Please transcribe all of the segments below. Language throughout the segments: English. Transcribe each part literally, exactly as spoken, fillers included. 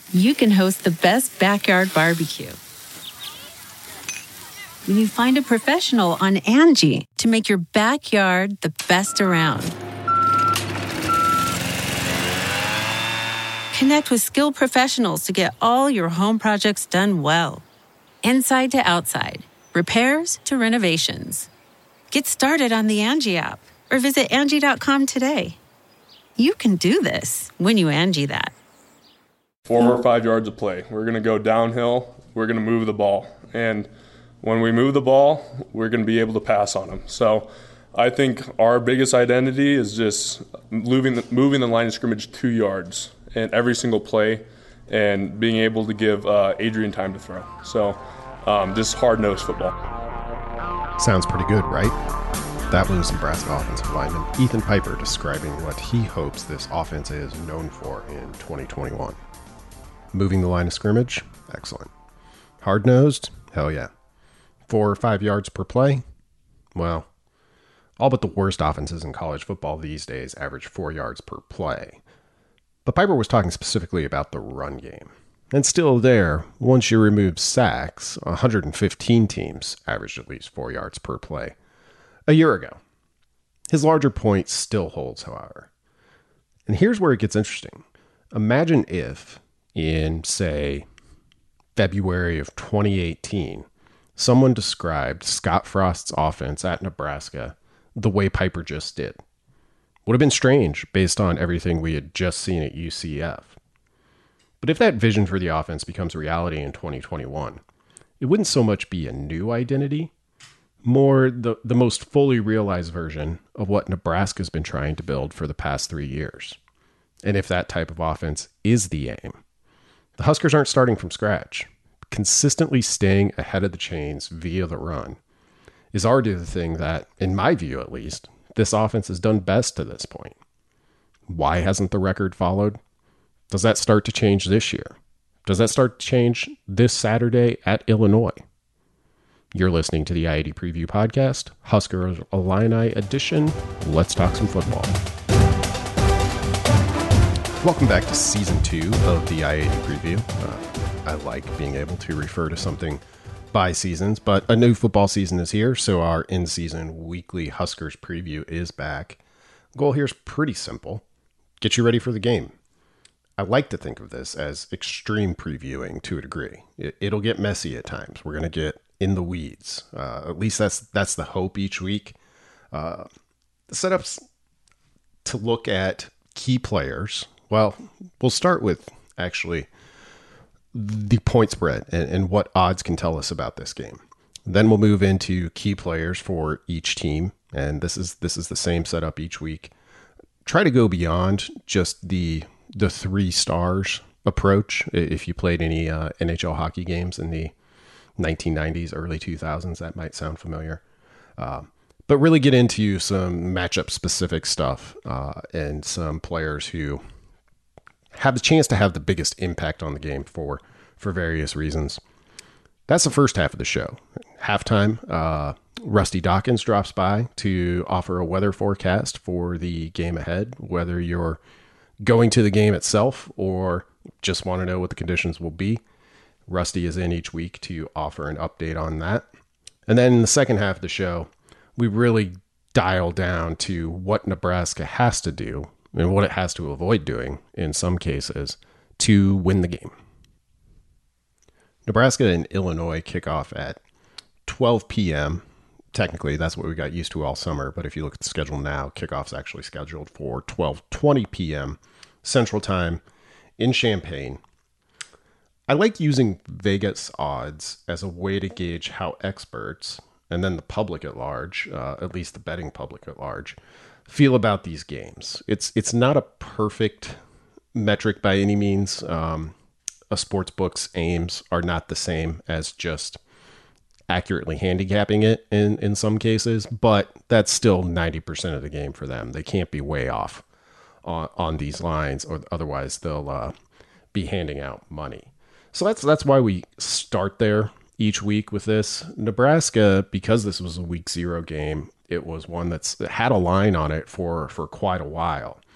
you can host the best backyard barbecue. When you find a professional on Angie to make your backyard the best around. Connect with skilled professionals to get all your home projects done well. Inside to outside, repairs to renovations. Get started on the Angie app or visit Angie dot com today. You can do this when you Angie that. Four or five yards of play. We're going to go downhill. We're going to move the ball. And when we move the ball, we're going to be able to pass on them. So I think our biggest identity is just moving the, moving the line of scrimmage two yards in every single play and being able to give uh, Adrian time to throw. So um, just hard-nosed football. Sounds pretty good, right? That was Nebraska offensive lineman Ethan Piper describing what he hopes this offense is known for in twenty twenty-one. Moving the line of scrimmage? Excellent. Hard-nosed? Hell yeah. Four or five yards per play? Well, all but the worst offenses in college football these days average four yards per play. But Piper was talking specifically about the run game. And still there, once you remove sacks, one hundred fifteen teams averaged at least four yards per play a year ago. His larger point still holds, however. And here's where it gets interesting. Imagine if, in, say, February of twenty eighteen, someone described Scott Frost's offense at Nebraska the way Piper just did. Would have been strange based on everything we had just seen at U C F. But if that vision for the offense becomes reality in twenty twenty-one, it wouldn't so much be a new identity, more the, the most fully realized version of what Nebraska's been trying to build for the past three years. And if that type of offense is the aim, the Huskers aren't starting from scratch. Consistently staying ahead of the chains via the run is already the thing that, in my view at least, this offense has done best to this point. Why hasn't the record followed? Does that start to change this year? Does that start to change this Saturday at Illinois? You're listening to the I eighty Preview Podcast, Husker Illini edition. Let's talk some football. Welcome back to Season two of the I eighty Preview. Uh, I like being able to refer to something by seasons, but a new football season is here, so our in-season weekly Huskers preview is back. The goal here is pretty simple. Get you ready for the game. I like to think of this as extreme previewing to a degree. It, it'll get messy at times. We're going to get in the weeds. Uh, at least that's that's the hope each week. Uh, the setups to look at key players. Well, we'll start with actually the point spread and, and what odds can tell us about this game. Then we'll move into key players for each team. And this is this is the same setup each week. Try to go beyond just the the three stars approach. If you played any uh, N H L hockey games in the nineteen nineties, early two thousands, that might sound familiar. Uh, but really get into some matchup specific stuff uh, and some players who have the chance to have the biggest impact on the game for, for various reasons. That's the first half of the show. Halftime, uh, Rusty Dawkins drops by to offer a weather forecast for the game ahead, whether you're going to the game itself or just want to know what the conditions will be. Rusty is in each week to offer an update on that. And then in the second half of the show, we really dial down to what Nebraska has to do and what it has to avoid doing in some cases to win the game. Nebraska and Illinois kick off at twelve p.m. Technically, that's what we got used to all summer, but if you look at the schedule now, kickoff's actually scheduled for twelve twenty p.m. Central Time in Champaign. I like using Vegas odds as a way to gauge how experts, and then the public at large, uh, at least the betting public at large, feel about these games. It's it's not a perfect metric by any means. Um, a sports book's aims are not the same as just accurately handicapping it in, in some cases, but that's still ninety percent of the game for them. They can't be way off on, on these lines, or otherwise they'll uh, be handing out money. So that's that's why we start there each week with this. Nebraska, because this was a week zero game, it was one that's that had a line on it for, for quite a while.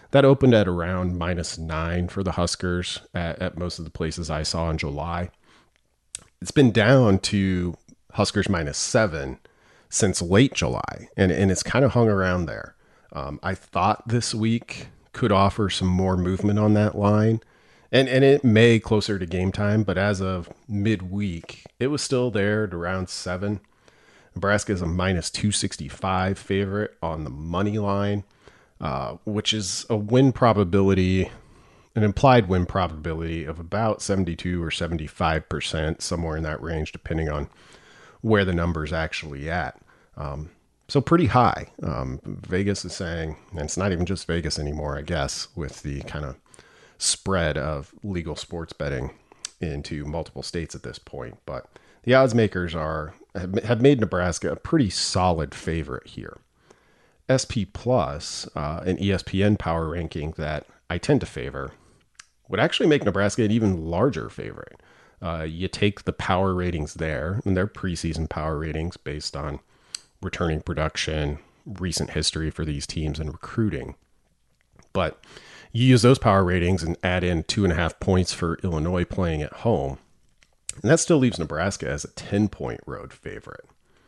That opened at around minus nine for the Huskers at, at most of the places I saw in July. It's been down to Huskers minus seven since late July, and, and it's kind of hung around there. Um, I thought this week could offer some more movement on that line, and, and it may closer to game time, but as of midweek, it was still there at around seven. Nebraska is a minus two sixty-five favorite on the money line, uh, which is a win probability, an implied win probability of about seventy-two or seventy-five percent, somewhere in that range, depending on where the number's actually at. Um, so pretty high. Um, Vegas is saying, and it's not even just Vegas anymore, I guess, with the kind of spread of legal sports betting into multiple states at this point. But the odds makers are have made Nebraska a pretty solid favorite here. S P Plus, uh, an E S P N power ranking that I tend to favor, would actually make Nebraska an even larger favorite. Uh, you take the power ratings there, and they're preseason power ratings based on returning production, recent history for these teams, and recruiting. But you use those power ratings and add in two and a half points for Illinois playing at home, and that still leaves Nebraska as a ten-point road favorite.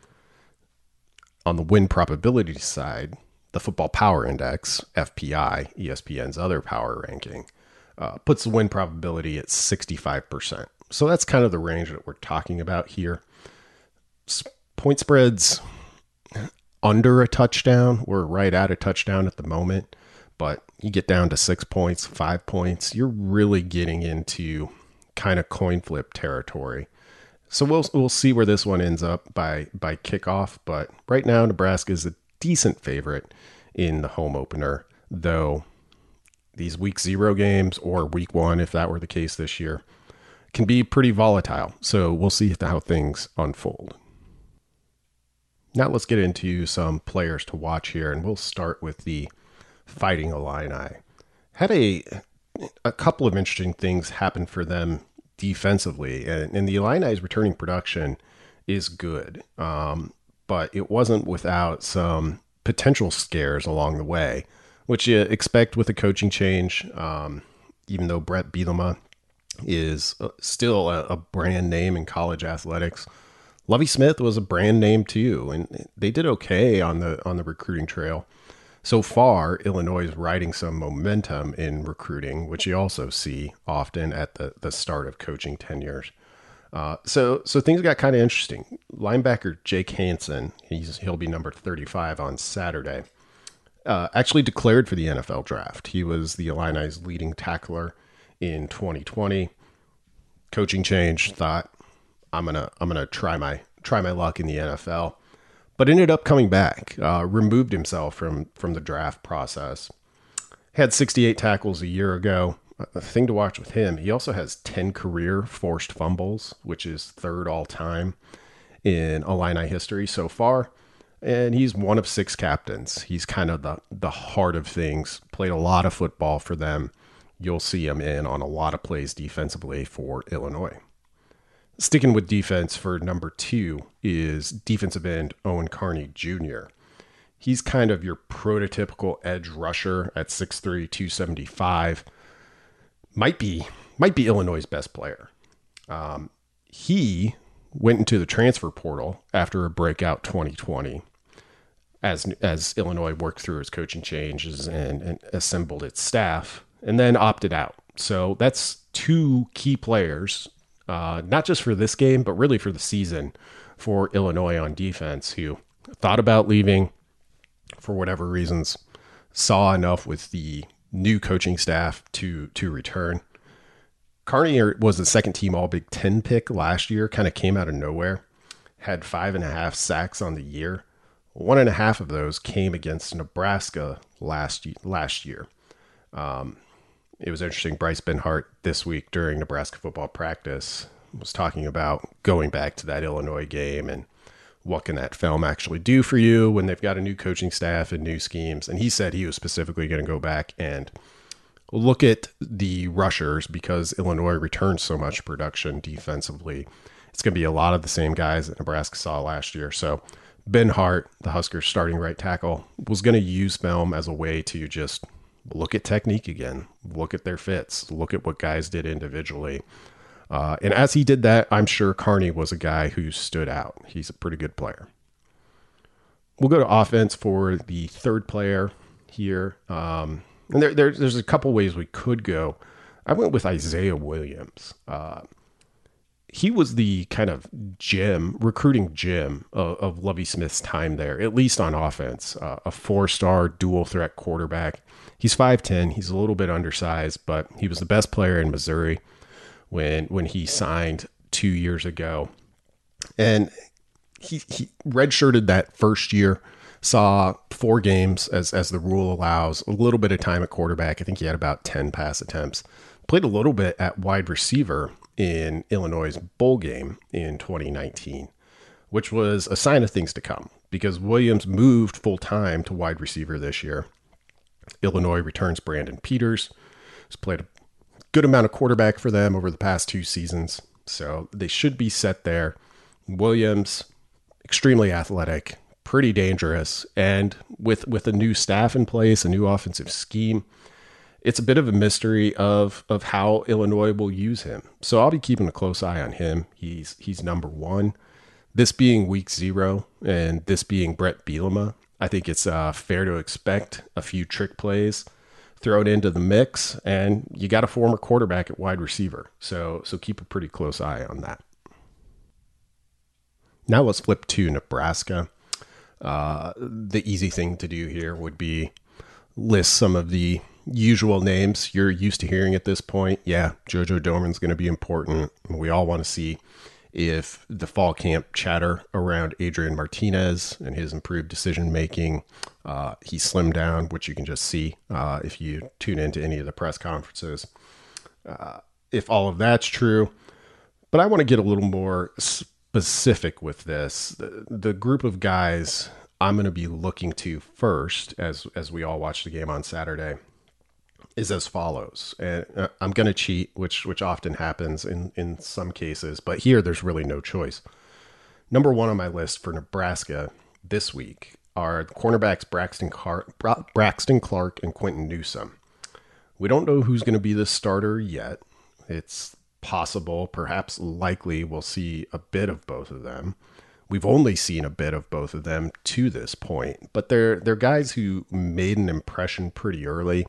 On the win probability side, the Football Power Index, F P I, E S P N's other power ranking, uh, puts the win probability at sixty-five percent. So that's kind of the range that we're talking about here. Point spreads under a touchdown. We're right at a touchdown at the moment, but you get down to six points, five points, you're really getting into kind of coin flip territory. So we'll we'll see where this one ends up by by kickoff. But right now, Nebraska is a decent favorite in the home opener, though these week zero games, or week one, if that were the case this year, can be pretty volatile. So we'll see how things unfold. Now let's get into some players to watch here, and we'll start with the Fighting Illini. Had a a couple of interesting things happen for them defensively, and, and the Illini's returning production is good, um, but it wasn't without some potential scares along the way, which you expect with a coaching change. Um, even though Brett Bielema is still a, a brand name in college athletics, Lovie Smith was a brand name too, and they did okay on the on the recruiting trail. So far, Illinois is riding some momentum in recruiting, which you also see often at the, the start of coaching tenures. Uh, so so things got kind of interesting. Linebacker Jake Hansen, he's he'll be number thirty-five on Saturday, uh, actually declared for the N F L draft. He was the Illini's leading tackler in twenty twenty. Coaching change, thought I'm gonna I'm gonna try my try my luck in the N F L. But ended up coming back, uh, removed himself from, from the draft process. Had sixty-eight tackles a year ago. The thing to watch with him, he also has ten career forced fumbles, which is third all time in Illini history so far. And he's one of six captains. He's kind of the, the heart of things. Played a lot of football for them. You'll see him in on a lot of plays defensively for Illinois. Sticking with defense for number two is defensive end Owen Carney Junior He's kind of your prototypical edge rusher at six three, two seventy-five. Might be might be Illinois' best player. Um, he went into the transfer portal after a breakout twenty twenty as as Illinois worked through its coaching changes and, and assembled its staff, and then opted out. So that's two key players, Uh, not just for this game, but really for the season for Illinois on defense, who thought about leaving for whatever reasons, saw enough with the new coaching staff to to return. Carney was the second team All Big Ten pick last year, kind of came out of nowhere, had five and a half sacks on the year. One and a half of those came against Nebraska last, last year. Um, It was interesting. Bryce Benhart this week during Nebraska football practice was talking about going back to that Illinois game and what can that film actually do for you when they've got a new coaching staff and new schemes. And he said he was specifically going to go back and look at the rushers because Illinois returns so much production defensively. It's going to be a lot of the same guys that Nebraska saw last year. So Benhart, the Huskers starting right tackle, was going to use film as a way to just look at technique again, look at their fits, look at what guys did individually. Uh, and as he did that, I'm sure Carney was a guy who stood out. He's a pretty good player. We'll go to offense for the third player here. Um, and there, there, there's a couple ways we could go. I went with Isaiah Williams. Uh, he was the kind of gem, recruiting gem of, of Lovie Smith's time there, at least on offense. Uh, a four-star dual threat quarterback. He's five ten. He's a little bit undersized, but he was the best player in Missouri when when he signed two years ago. And he, he redshirted that first year, saw four games as, as the rule allows, a little bit of time at quarterback. I think he had about ten pass attempts. Played a little bit at wide receiver in Illinois' bowl game in twenty nineteen, which was a sign of things to come because Williams moved full-time to wide receiver this year. Illinois returns Brandon Peters, who's played a good amount of quarterback for them over the past two seasons. So they should be set there. Williams, extremely athletic, pretty dangerous. And with, with a new staff in place, a new offensive scheme, it's a bit of a mystery of, of how Illinois will use him. So I'll be keeping a close eye on him. He's, he's number one. This being week zero and this being Brett Bielema, I think it's uh, fair to expect a few trick plays thrown into the mix, and you got a former quarterback at wide receiver. So, so keep a pretty close eye on that. Now let's flip to Nebraska. Uh, the easy thing to do here would be list some of the usual names you're used to hearing at this point. Yeah, JoJo Doman's going to be important. We all want to see if the fall camp chatter around Adrian Martinez and his improved decision-making, uh, he slimmed down, which you can just see uh, if you tune into any of the press conferences. Uh, if all of that's true, but I want to get a little more specific with this. The, the group of guys I'm going to be looking to first, as as we all watch the game on Saturday, is as follows. And uh, I'm going to cheat, which which often happens in, in some cases, but here there's really no choice. Number one on my list for Nebraska this week are the cornerbacks Braxton, Car- Bra- Braxton Clark and Quentin Newsome. We don't know who's going to be the starter yet. It's possible, perhaps likely, we'll see a bit of both of them. We've only seen a bit of both of them to this point, but they're they're guys who made an impression pretty early.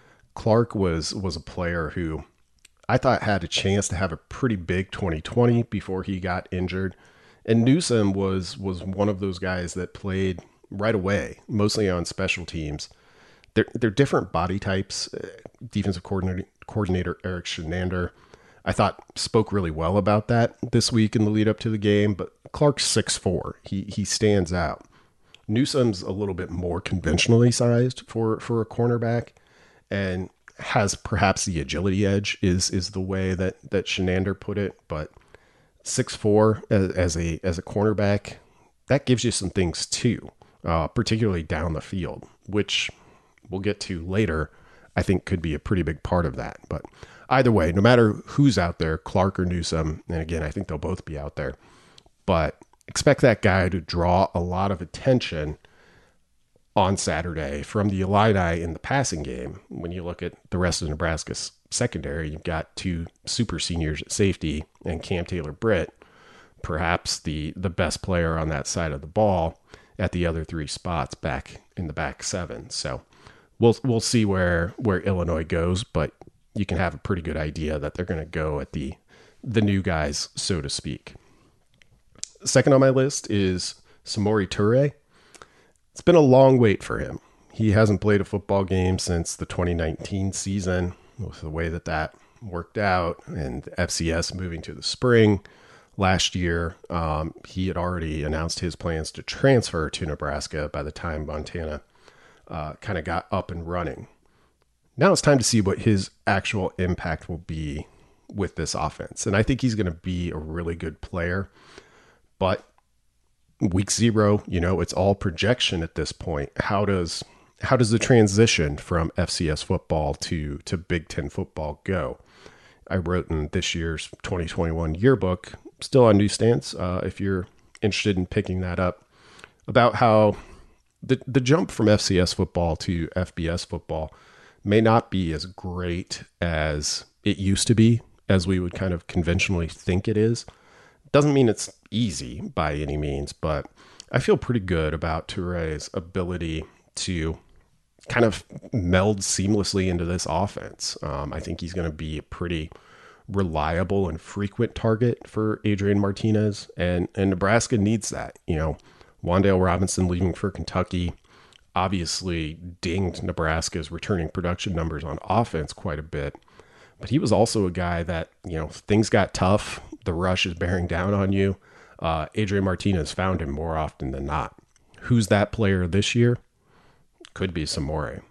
Clark was was a player who I thought had a chance to have a pretty big twenty twenty before he got injured. And Newsome was was one of those guys that played right away, mostly on special teams. They're, they're different body types. Defensive coordinator, coordinator Eric Shenander, I thought, spoke really well about that this week in the lead up to the game. But Clark's six foot four. He he stands out. Newsome's a little bit more conventionally sized for, for a cornerback, and has perhaps the agility edge is is the way that that Shenander put it. But six foot four as, as a as a cornerback, that gives you some things too, uh, particularly down the field, which we'll get to later. I think could be a pretty big part of that. But either way, no matter who's out there, Clark or Newsome, and again, I think they'll both be out there, but expect that guy to draw a lot of attention on Saturday from the Illini in the passing game. When you look at the rest of Nebraska's secondary, you've got two super seniors at safety and Cam Taylor-Britt, perhaps the, the best player on that side of the ball at the other three spots back in the back seven. So we'll, we'll see where, where Illinois goes, but you can have a pretty good idea that they're going to go at the, the new guys, so to speak. Second on my list is Samori Toure. It's been a long wait for him. He hasn't played a football game since the twenty nineteen season, with the way that that worked out, and F C S moving to the spring last year. Um, he had already announced his plans to transfer to Nebraska by the time Montana uh, kind of got up and running. Now it's time to see what his actual impact will be with this offense. And I think he's going to be a really good player. But week zero, you know, it's all projection at this point. How does how does the transition from F C S football to, to Big Ten football go? I wrote in this year's twenty twenty-one yearbook, still on newsstands, uh, if you're interested in picking that up, about how the the jump from F C S football to F B S football may not be as great as it used to be, as we would kind of conventionally think it is. Doesn't mean it's easy by any means, but I feel pretty good about Toure's ability to kind of meld seamlessly into this offense. Um, I think he's going to be a pretty reliable and frequent target for Adrian Martinez, and, and Nebraska needs that. You know, Wan'Dale Robinson leaving for Kentucky obviously dinged Nebraska's returning production numbers on offense quite a bit. But he was also a guy that, you know, things got tough. The rush is bearing down on you. Uh, Adrian Martinez found him more often than not. Who's that player this year? Could be Samori.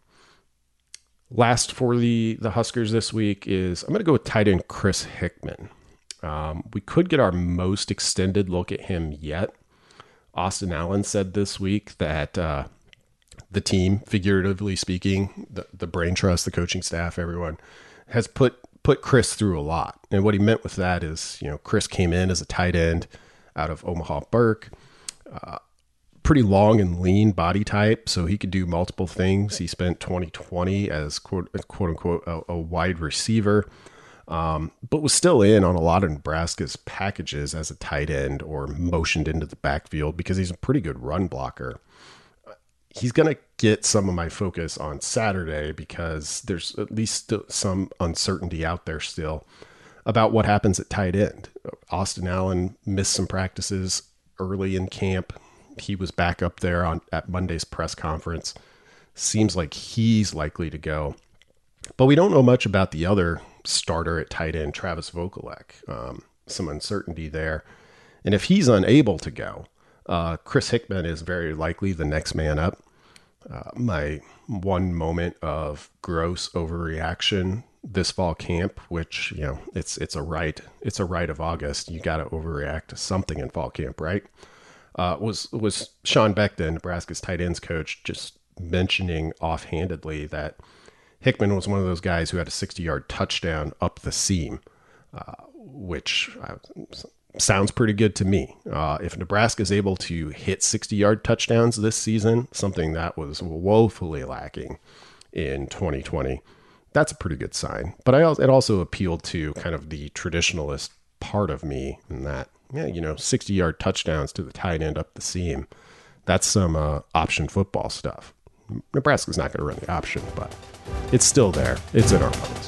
Last for the, the Huskers this week is, I'm going to go with tight end Chris Hickman. Um, we could get our most extended look at him yet. Austin Allen said this week that uh, the team, figuratively speaking, the, the brain trust, the coaching staff, everyone, has put put Chris through a lot. And what he meant with that is, you know, Chris came in as a tight end out of Omaha Burke, uh, pretty long and lean body type, so he could do multiple things. He spent twenty twenty as quote, quote unquote a, a wide receiver, um, but was still in on a lot of Nebraska's packages as a tight end or motioned into the backfield because he's a pretty good run blocker. He's going to get some of my focus on Saturday because there's at least some uncertainty out there still about what happens at tight end. Austin Allen missed some practices early in camp. He was back up there on at Monday's press conference. Seems like he's likely to go. But we don't know much about the other starter at tight end, Travis Vokolek. Um, some uncertainty there. And if he's unable to go, Uh, Chris Hickman is very likely the next man up. Uh, my one moment of gross overreaction this fall camp, which, you know, it's it's a right it's a right of August. You got to overreact to something in fall camp, right? Uh, was was Sean Beckton, Nebraska's tight ends coach, just mentioning offhandedly that Hickman was one of those guys who had a sixty-yard touchdown up the seam, uh, which uh, sounds pretty good to me. Uh, if Nebraska is able to hit sixty-yard touchdowns this season, something that was woefully lacking in twenty twenty, that's a pretty good sign. But I it also appealed to kind of the traditionalist part of me in that, yeah, you know, sixty-yard touchdowns to the tight end up the seam, that's some uh, option football stuff. Nebraska's not going to run the option, but it's still there. It's in our minds.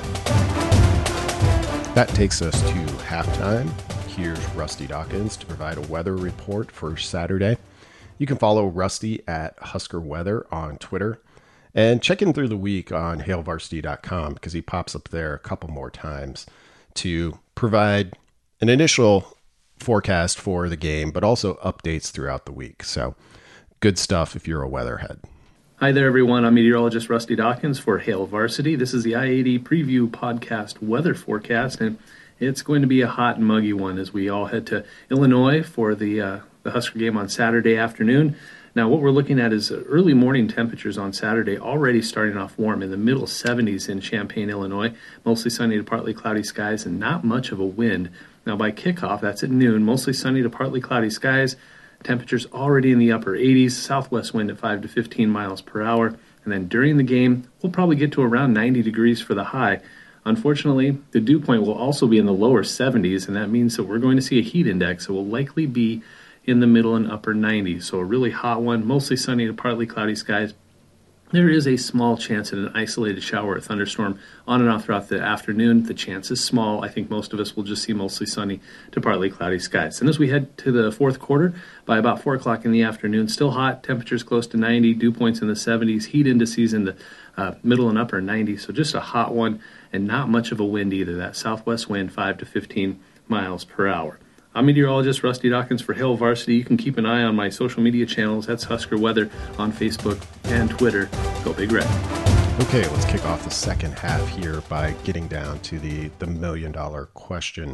That takes us to halftime. Here's Rusty Dawkins to provide a weather report for Saturday. You can follow Rusty at Husker Weather on Twitter and check in through the week on hail varsity dot com because he pops up there a couple more times to provide an initial forecast for the game, but also updates throughout the week. So good stuff if you're a weatherhead. Hi there, everyone. I'm meteorologist Rusty Dawkins for Hail Varsity. This is the I eighty Preview Podcast weather forecast, and it's going to be a hot and muggy one as we all head to Illinois for the uh, the Husker game on Saturday afternoon. Now, what we're looking at is early morning temperatures on Saturday, already starting off warm in the middle seventies in Champaign, Illinois. Mostly sunny to partly cloudy skies and not much of a wind. Now, by kickoff, that's at noon, mostly sunny to partly cloudy skies. Temperatures already in the upper eighties, southwest wind at five to fifteen miles per hour. And then during the game, we'll probably get to around ninety degrees for the high. Unfortunately, the dew point will also be in the lower seventies, and that means that we're going to see a heat index that will likely be in the middle and upper nineties. So a really hot one, mostly sunny to partly cloudy skies. There is a small chance at an isolated shower or thunderstorm on and off throughout the afternoon. The chance is small. I think most of us will just see mostly sunny to partly cloudy skies. And as we head to the fourth quarter, by about four o'clock in the afternoon, still hot, temperatures close to ninety, dew points in the seventies, heat indices in the uh, middle and upper nineties. So just a hot one and not much of a wind either. That southwest wind, five to fifteen miles per hour. I'm meteorologist Rusty Dawkins for Hail Varsity. You can keep an eye on my social media channels. That's Husker Weather on Facebook and Twitter. Go Big Red. Okay, let's kick off the second half here by getting down to the, the million dollar question.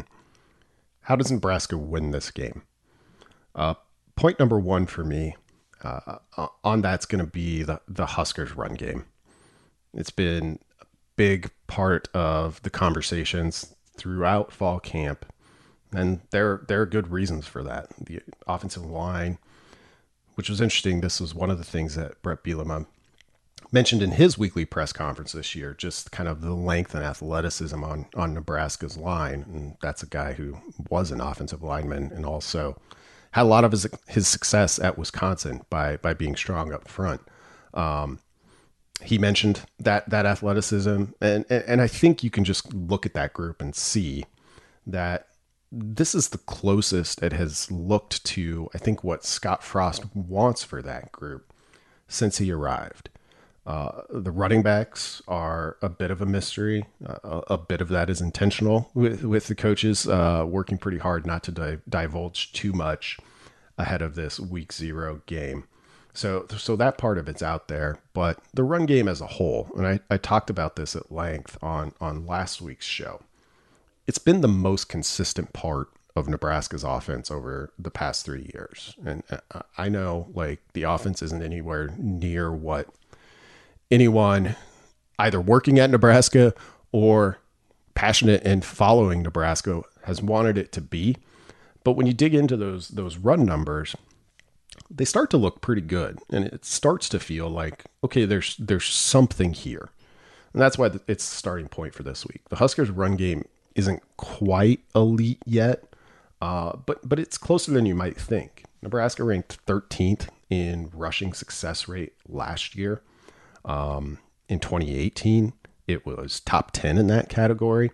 How does Nebraska win this game? Uh, point number one for me uh, on that's going to be the, the Huskers run game. It's been a big part of the conversations throughout fall camp. And there, there are good reasons for that. The offensive line, which was interesting, this was one of the things that Brett Bielema mentioned in his weekly press conference this year, just kind of the length and athleticism on, on Nebraska's line. And that's a guy who was an offensive lineman and also had a lot of his, his success at Wisconsin by, by being strong up front. Um, he mentioned that, that athleticism. And, and, and I think you can just look at that group and see that this is the closest it has looked to, I think, what Scott Frost wants for that group since he arrived. Uh, the running backs are a bit of a mystery. Uh, a, a bit of that is intentional with, with the coaches uh, working pretty hard not to di- divulge too much ahead of this week zero game. So, so that part of it's out there, but the run game as a whole, and I, I talked about this at length on, on last week's show, it's been the most consistent part of Nebraska's offense over the past three years. And I know like the offense isn't anywhere near what anyone either working at Nebraska or passionate and following Nebraska has wanted it to be. But when you dig into those, those run numbers, they start to look pretty good. And it starts to feel like, okay, there's, there's something here. And that's why it's the starting point for this week. The Huskers run game isn't quite elite yet, uh, but, but it's closer than you might think. Nebraska ranked thirteenth in rushing success rate last year. Um, in twenty eighteen, it was top ten in that category.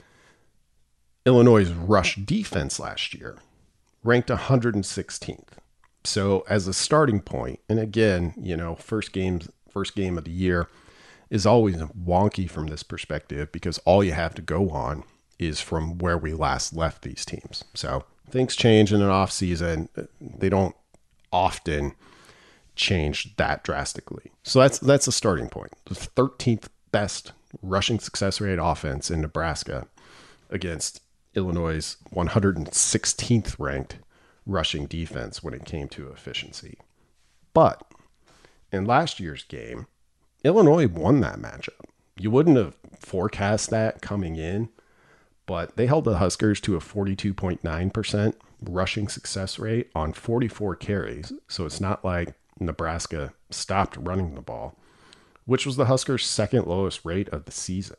Illinois' rush defense last year ranked one hundred sixteenth. So as a starting point, and again, you know, first games, first game of the year is always wonky from this perspective because all you have to go on is from where we last left these teams. So things change in an off season. They don't often change that drastically. So that's that's a starting point. The thirteenth best rushing success rate offense in Nebraska against Illinois' one hundred sixteenth ranked rushing defense when it came to efficiency. But in last year's game, Illinois won that matchup. You wouldn't have forecast that coming in, but they held the Huskers to a forty-two point nine percent rushing success rate on forty-four carries. So it's not like Nebraska stopped running the ball, which was the Huskers' second lowest rate of the season.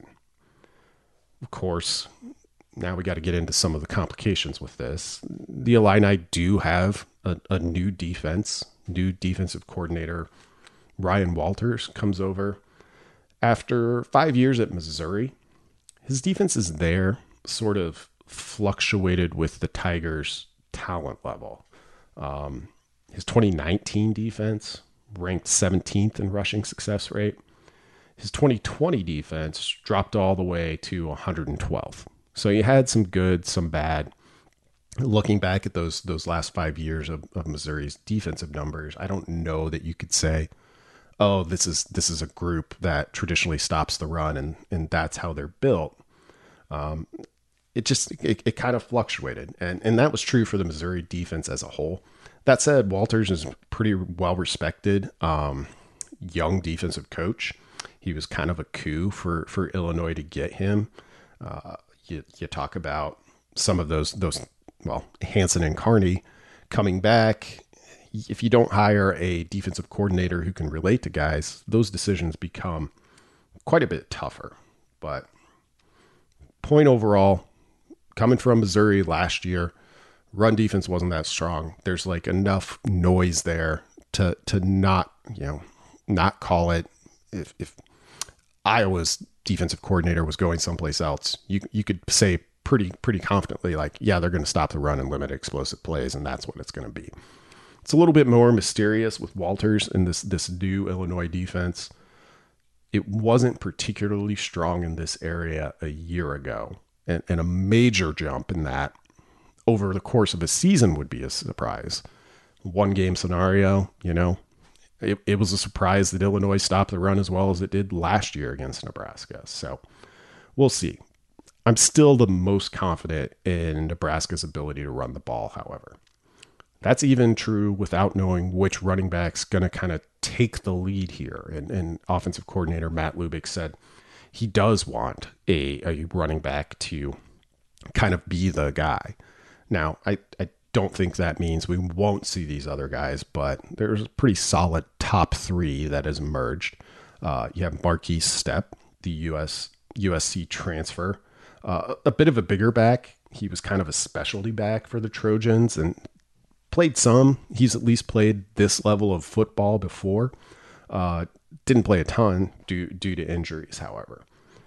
Of course, now we got to get into some of the complications with this. The Illini do have a, a new defense, new defensive coordinator. Ryan Walters comes over after five years at Missouri. His defense is there, sort of fluctuated with the Tigers' talent level. Um, His twenty nineteen defense ranked seventeenth in rushing success rate. His twenty twenty defense dropped all the way to one hundred twelfth. So you had some good, some bad. Looking back at those those last five years of, of Missouri's defensive numbers, I don't know that you could say, oh, this is this is a group that traditionally stops the run and, and that's how they're built. Um, it just, it, it kind of fluctuated. And, and that was true for the Missouri defense as a whole. That said, Walters is pretty well respected, um, young defensive coach. He was kind of a coup for, for Illinois to get him. Uh, you, you talk about some of those, those, well, Hansen and Carney coming back. If you don't hire a defensive coordinator who can relate to guys, those decisions become quite a bit tougher. But point overall, coming from Missouri last year, run defense wasn't that strong. There's like enough noise there to to not, you know, not call it. If, if Iowa's defensive coordinator was going someplace else, you you could say pretty pretty confidently, like, yeah, they're going to stop the run and limit explosive plays, and that's what it's going to be. It's a little bit more mysterious with Walters and this this new Illinois defense. It wasn't particularly strong in this area a year ago, and, and a major jump in that over the course of a season would be a surprise. One game scenario, you know, it, it was a surprise that Illinois stopped the run as well as it did last year against Nebraska. So we'll see. I'm still the most confident in Nebraska's ability to run the ball, however. That's even true without knowing which running back's going to kind of take the lead here. And, and offensive coordinator Matt Lubick said he does want a, a running back to kind of be the guy. Now, I, I don't think that means we won't see these other guys, but there's a pretty solid top three that has emerged. Uh, you have Marquise Stepp, the U S U S C transfer, uh, a bit of a bigger back. He was kind of a specialty back for the Trojans and played some. He's at least played this level of football before. Uh, didn't play a ton due, due to injuries, however.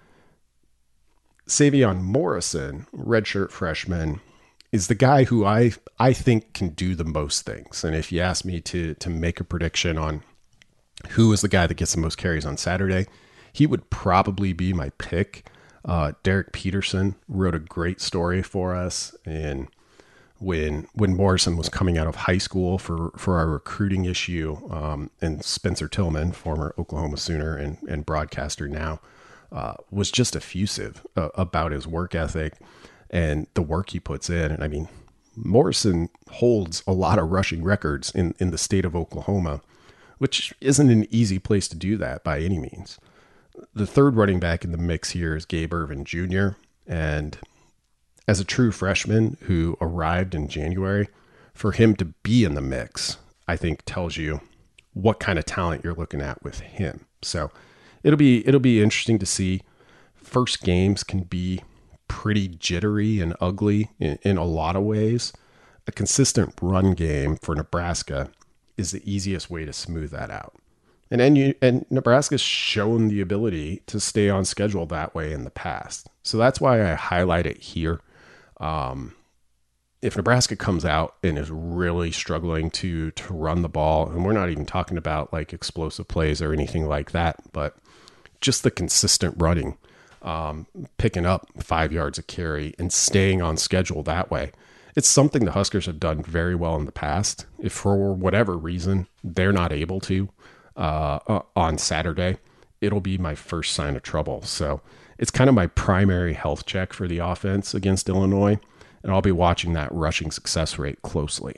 Savion Morrison, redshirt freshman, is the guy who I I think can do the most things. And if you ask me to to make a prediction on who is the guy that gets the most carries on Saturday, he would probably be my pick. Uh, Derek Peterson wrote a great story for us in when when Morrison was coming out of high school for, for our recruiting issue. Um, and Spencer Tillman, former Oklahoma Sooner and, and broadcaster now, uh, was just effusive uh, about his work ethic and the work he puts in. And I mean, Morrison holds a lot of rushing records in, in the state of Oklahoma, which isn't an easy place to do that by any means. The third running back in the mix here is Gabe Ervin Junior And as a true freshman who arrived in January, for him to be in the mix, I think tells you what kind of talent you're looking at with him. So it'll be, it'll be interesting to see. First games can be pretty jittery and ugly in, in a lot of ways. A consistent run game for Nebraska is the easiest way to smooth that out. And and, you, and Nebraska's shown the ability to stay on schedule that way in the past. So that's why I highlight it here. Um, if Nebraska comes out and is really struggling to to run the ball, and we're not even talking about like explosive plays or anything like that, but just the consistent running, um, picking up five yards a carry and staying on schedule that way. It's something the Huskers have done very well in the past. If for whatever reason they're not able to uh, on Saturday, it'll be my first sign of trouble. So it's kind of my primary health check for the offense against Illinois, and I'll be watching that rushing success rate closely.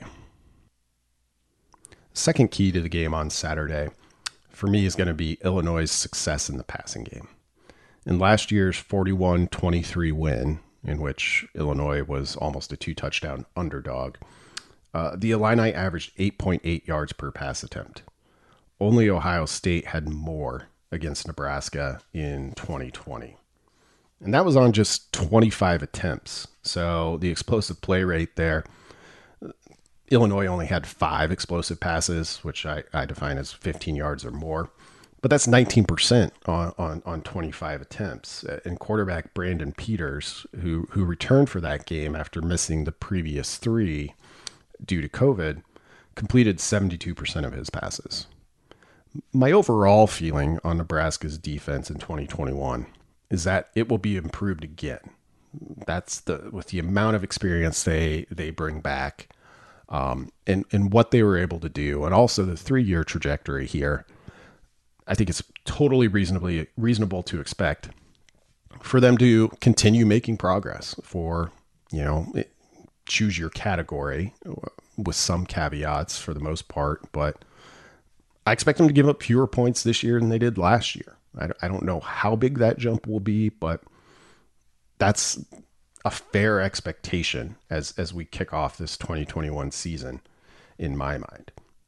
Second key to the game on Saturday for me is going to be Illinois' success in the passing game. In last year's forty-one twenty-three win, in which Illinois was almost a two-touchdown underdog, uh, the Illini averaged eight point eight yards per pass attempt. Only Ohio State had more against Nebraska in twenty twenty. And that was on just twenty-five attempts. So the explosive play rate there, Illinois only had five explosive passes, which I, I define as fifteen yards or more. But that's nineteen percent on, on, on twenty-five attempts. And quarterback Brandon Peters, who, who returned for that game after missing the previous three due to COVID, completed seventy-two percent of his passes. My overall feeling on Nebraska's defense in twenty twenty-one is that it will be improved again. That's the with the amount of experience they they bring back, um, and and what they were able to do, and also the three-year trajectory here. I think it's totally reasonably reasonable to expect for them to continue making progress. For you know, it, choose your category with some caveats for the most part, but I expect them to give up fewer points this year than they did last year. I, I don't know how big that jump will be, but that's a fair expectation as, as we kick off this twenty twenty-one season in my mind.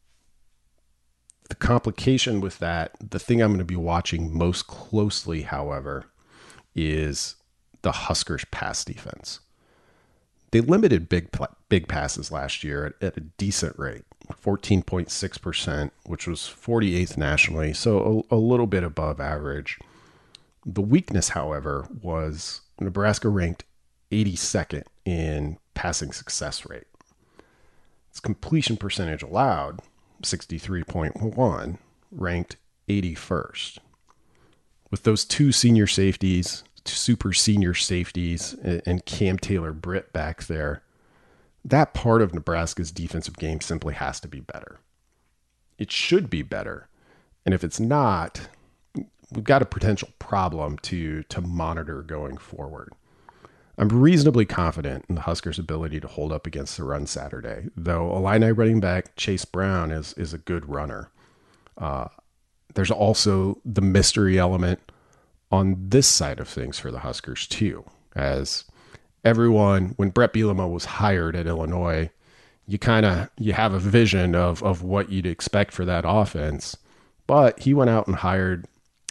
The complication with that, the thing I'm going to be watching most closely, however, is the Huskers pass defense. They limited big big passes last year at, at a decent rate, fourteen point six percent, which was forty-eighth nationally, so a, a little bit above average. The weakness, however, was Nebraska ranked eighty-second in passing success rate. Its completion percentage allowed, sixty-three point one, ranked eighty-first. With those two senior safeties, super senior safeties, and Cam Taylor-Britt back there, that part of Nebraska's defensive game simply has to be better. It should be better. And if it's not, we've got a potential problem to, to monitor going forward. I'm reasonably confident in the Huskers' ability to hold up against the run Saturday, though Illini running back Chase Brown is, is a good runner. Uh, there's also the mystery element on this side of things for the Huskers too, as everyone, when Brett Bielema was hired at Illinois, you kind of, you have a vision of, of what you'd expect for that offense, but he went out and hired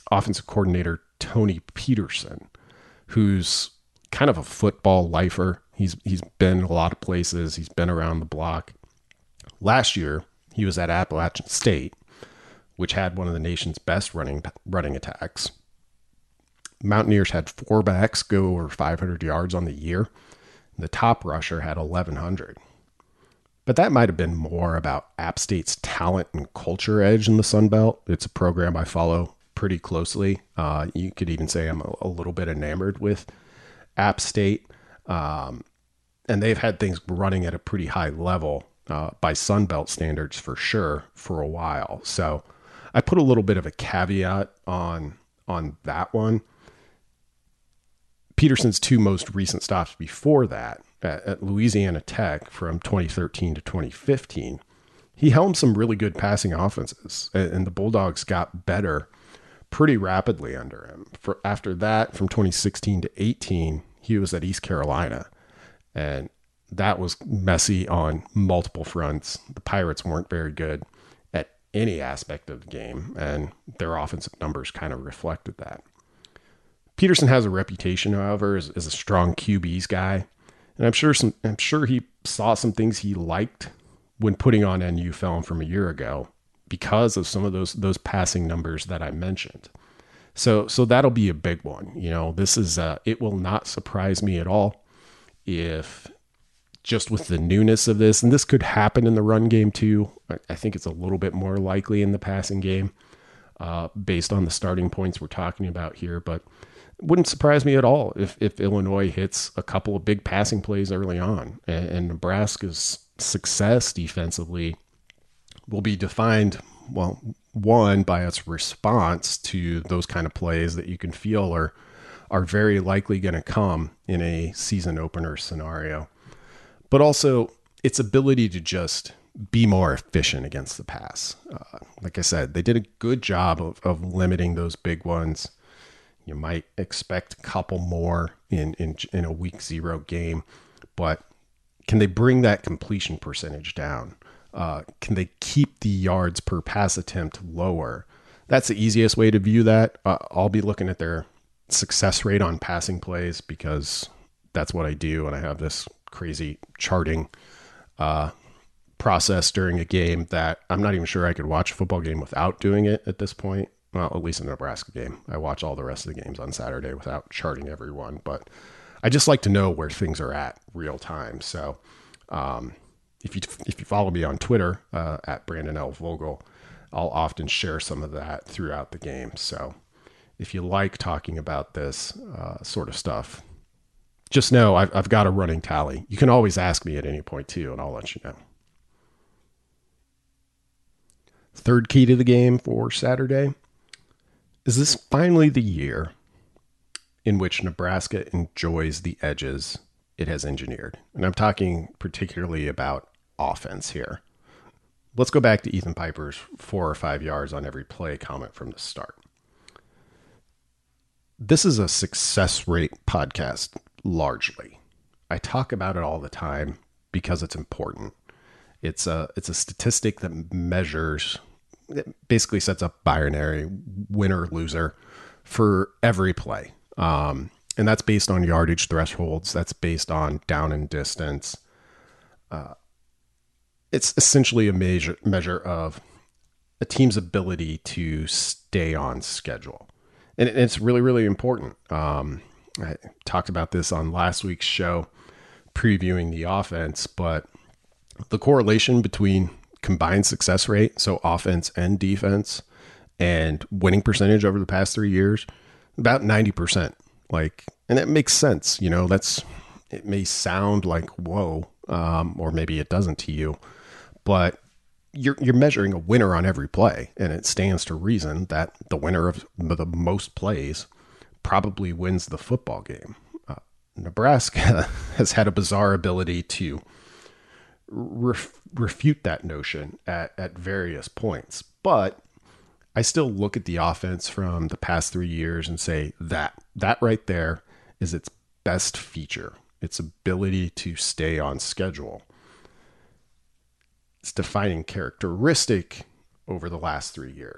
offensive coordinator Tony Peterson, who's kind of a football lifer. He's he's been a lot of places. He's been around the block. Last year, he was at Appalachian State, which had one of the nation's best running running attacks. Mountaineers had four backs go over five hundred yards on the year. The top rusher had eleven hundred. But that might have been more about App State's talent and culture edge in the Sun Belt. It's a program I follow pretty closely. Uh, you could even say I'm a, a little bit enamored with App State. Um, and they've had things running at a pretty high level uh, by Sun Belt standards for sure for a while. So I put a little bit of a caveat on, on that one. Peterson's two most recent stops before that at, at Louisiana Tech from twenty thirteen to twenty fifteen, he helmed some really good passing offenses, and, and the Bulldogs got better pretty rapidly under him. For after that, from twenty sixteen to eighteen, he was at East Carolina, and that was messy on multiple fronts. The Pirates weren't very good at any aspect of the game, and their offensive numbers kind of reflected that. Peterson has a reputation, however, as, as a strong Q B's guy, and I'm sure some I'm sure he saw some things he liked when putting on N U film from a year ago because of some of those those passing numbers that I mentioned. So so that'll be a big one. You know, this is uh, it will not surprise me at all if just with the newness of this, and this could happen in the run game too. I, I think it's a little bit more likely in the passing game uh, based on the starting points we're talking about here, but it wouldn't surprise me at all if, if Illinois hits a couple of big passing plays early on, and, and Nebraska's success defensively will be defined, well, one, by its response to those kind of plays that you can feel are, are very likely going to come in a season opener scenario, but also its ability to just be more efficient against the pass. Uh, like I said, they did a good job of, of limiting those big ones. You might expect a couple more in, in, in a week zero game, but can they bring that completion percentage down? Uh, can they keep the yards per pass attempt lower? That's the easiest way to view that. Uh, I'll be looking at their success rate on passing plays because that's what I do. And I have this crazy charting uh, process during a game that I'm not even sure I could watch a football game without doing it at this point. Well, at least in the Nebraska game. I watch all the rest of the games on Saturday without charting everyone, but I just like to know where things are at real time. So um, if you if you follow me on Twitter uh, at Brandon L. Vogel, I'll often share some of that throughout the game. So if you like talking about this uh, sort of stuff, just know I've, I've got a running tally. You can always ask me at any point too, and I'll let you know. Third key to the game for Saturday. Is this finally the year in which Nebraska enjoys the edges it has engineered? And I'm talking particularly about offense here. Let's go back to Ethan Piper's four or five yards on every play comment from the start. This is a success rate podcast, largely. I talk about it all the time because it's important. It's a, it's a statistic that measures... It basically sets up binary winner loser for every play. Um, and that's based on yardage thresholds. That's based on down and distance. Uh, it's essentially a measure, measure of a team's ability to stay on schedule. And it's really, really important. Um, I talked about this on last week's show, previewing the offense, but the correlation between combined success rate, so offense and defense, and winning percentage over the past three years, about ninety percent. Like, and it makes sense. You know, that's, it may sound like, whoa, um, or maybe it doesn't to you, but you're, you're measuring a winner on every play. And it stands to reason that the winner of the most plays probably wins the football game. Uh, Nebraska has had a bizarre ability to Ref, refute that notion at, at various points. But I still look at the offense from the past three years and say that that right there is its best feature, its ability to stay on schedule. Its defining characteristic over the last three years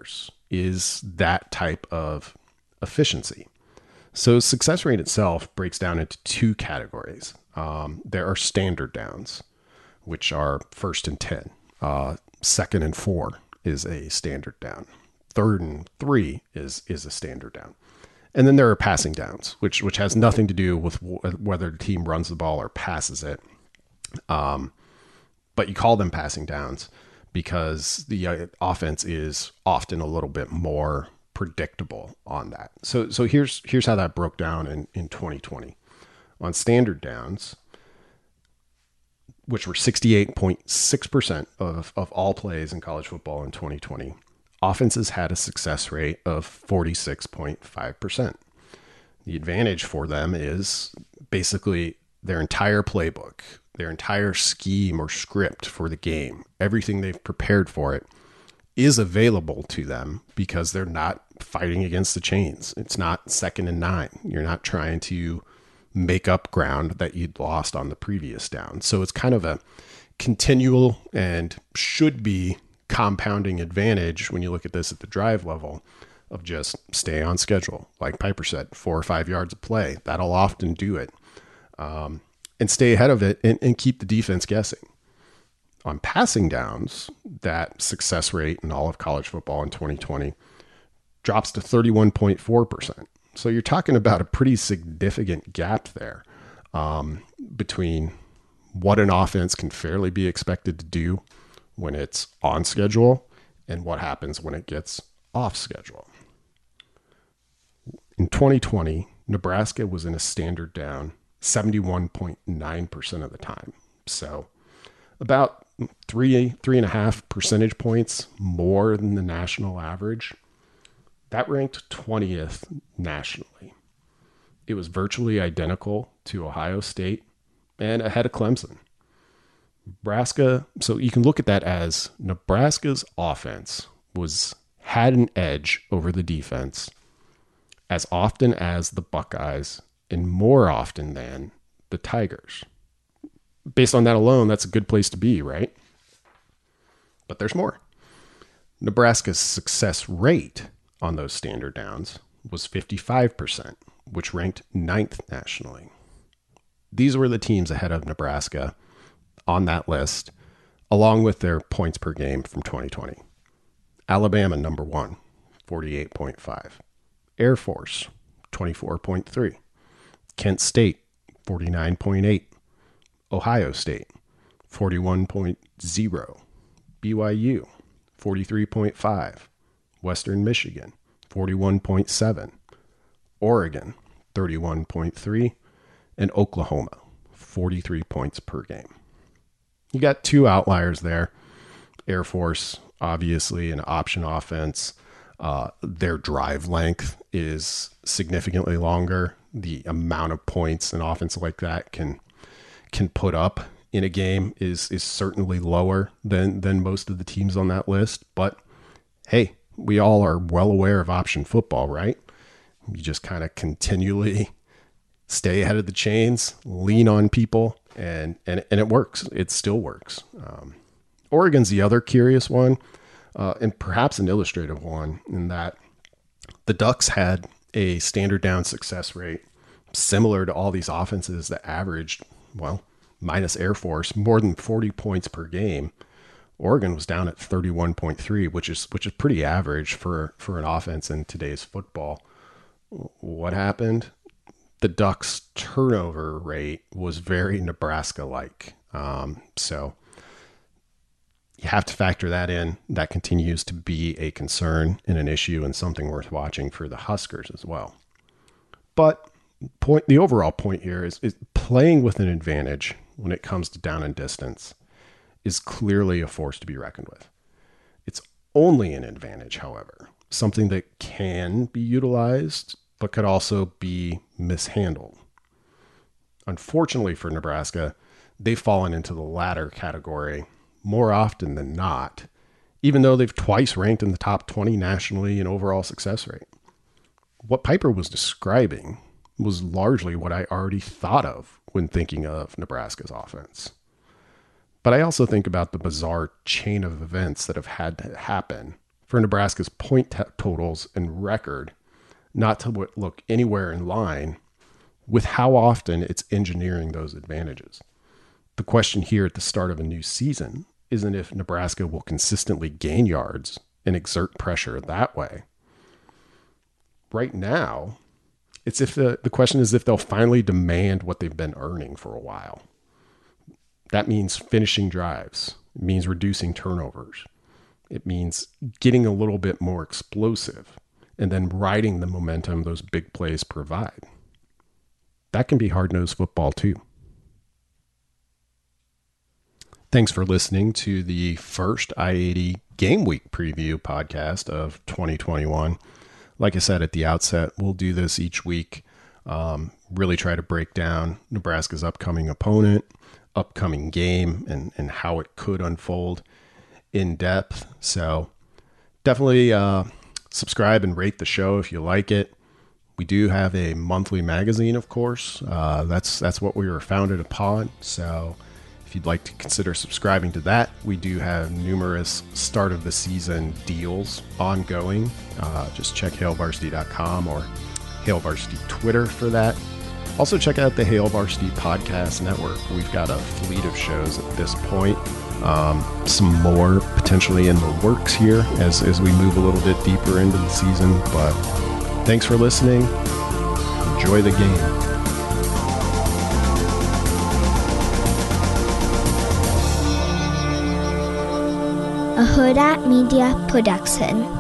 is that type of efficiency. So success rate itself breaks down into two categories. Um, there are standard downs, which are first and ten. Uh, second and four is a standard down. Third and three is is a standard down. And then there are passing downs, which which has nothing to do with w- whether the team runs the ball or passes it. Um, but you call them passing downs because the uh, offense is often a little bit more predictable on that. So so here's here's how that broke down in, in twenty twenty. On standard downs, which were sixty-eight point six percent of, of all plays in college football in twenty twenty, offenses had a success rate of forty-six point five percent. The advantage for them is basically their entire playbook, their entire scheme or script for the game, everything they've prepared for it is available to them because they're not fighting against the chains. It's not second and nine. You're not trying to make up ground that you'd lost on the previous down. So it's kind of a continual and should be compounding advantage when you look at this at the drive level of just stay on schedule. Like Piper said, four or five yards of play. That'll often do it. Um, and stay ahead of it and, and keep the defense guessing. On passing downs, that success rate in all of college football in twenty twenty drops to thirty-one point four percent. So you're talking about a pretty significant gap there um, between what an offense can fairly be expected to do when it's on schedule and what happens when it gets off schedule. In twenty twenty, Nebraska was in a standard down seventy-one point nine percent of the time. So about three, three and a half percentage points more than the national average. That ranked twentieth nationally. It was virtually identical to Ohio State and ahead of Clemson. Nebraska, so you can look at that as Nebraska's offense was had an edge over the defense as often as the Buckeyes and more often than the Tigers. Based on that alone, that's a good place to be, right? But there's more. Nebraska's success rate on those standard downs was fifty-five percent, which ranked ninth nationally. These were the teams ahead of Nebraska on that list, along with their points per game from twenty twenty. Alabama, number one, forty-eight point five. Air Force, twenty-four point three. Kent State, forty-nine point eight. Ohio State, forty-one point zero. B Y U, forty-three point five. Western Michigan, forty-one point seven. Oregon, thirty-one point three. And Oklahoma, forty-three points per game. You got two outliers there. Air Force, obviously an option offense. Uh, their drive length is significantly longer. The amount of points an offense like that can can put up in a game is is certainly lower than than most of the teams on that list. But hey, we all are well aware of option football, right? You just kind of continually stay ahead of the chains, lean on people, and and and it works. It still works. Um, Oregon's the other curious one, uh, and perhaps an illustrative one, in that the Ducks had a standard down success rate similar to all these offenses that averaged, well, minus Air Force, more than forty points per game. Oregon was down at thirty-one point three, which is which is pretty average for, for an offense in today's football. What happened? The Ducks' turnover rate was very Nebraska-like. Um, so you have to factor that in. That continues to be a concern and an issue and something worth watching for the Huskers as well. But point, the overall point here is, is playing with an advantage when it comes to down and distance is clearly a force to be reckoned with. It's only an advantage, however, something that can be utilized, but could also be mishandled. Unfortunately for Nebraska, they've fallen into the latter category more often than not, even though they've twice ranked in the top twenty nationally in overall success rate. What Piper was describing was largely what I already thought of when thinking of Nebraska's offense. But I also think about the bizarre chain of events that have had to happen for Nebraska's point t- totals and record not to w- look anywhere in line with how often it's engineering those advantages. The question here at the start of a new season isn't if Nebraska will consistently gain yards and exert pressure that way. Right now, it's if the, the question is if they'll finally demand what they've been earning for a while. That means finishing drives. It means reducing turnovers. It means getting a little bit more explosive and then riding the momentum those big plays provide. That can be hard-nosed football too. Thanks for listening to the first I eighty Game Week Preview podcast of twenty twenty-one. Like I said at the outset, we'll do this each week. Um, really try to break down Nebraska's upcoming opponent, upcoming game, and, and how it could unfold in depth. So definitely uh, subscribe and rate the show if you like it. We do have a monthly magazine, of course. Uh, that's that's what we were founded upon. So if you'd like to consider subscribing to that, we do have numerous start of the season deals ongoing. Uh, just check hail varsity dot com or Hail Varsity Twitter for that. Also check out the Hail Varsity Podcast Network. We've got a fleet of shows at this point. Um, some more potentially in the works here as, as we move a little bit deeper into the season. But thanks for listening. Enjoy the game. A Huda Media Production.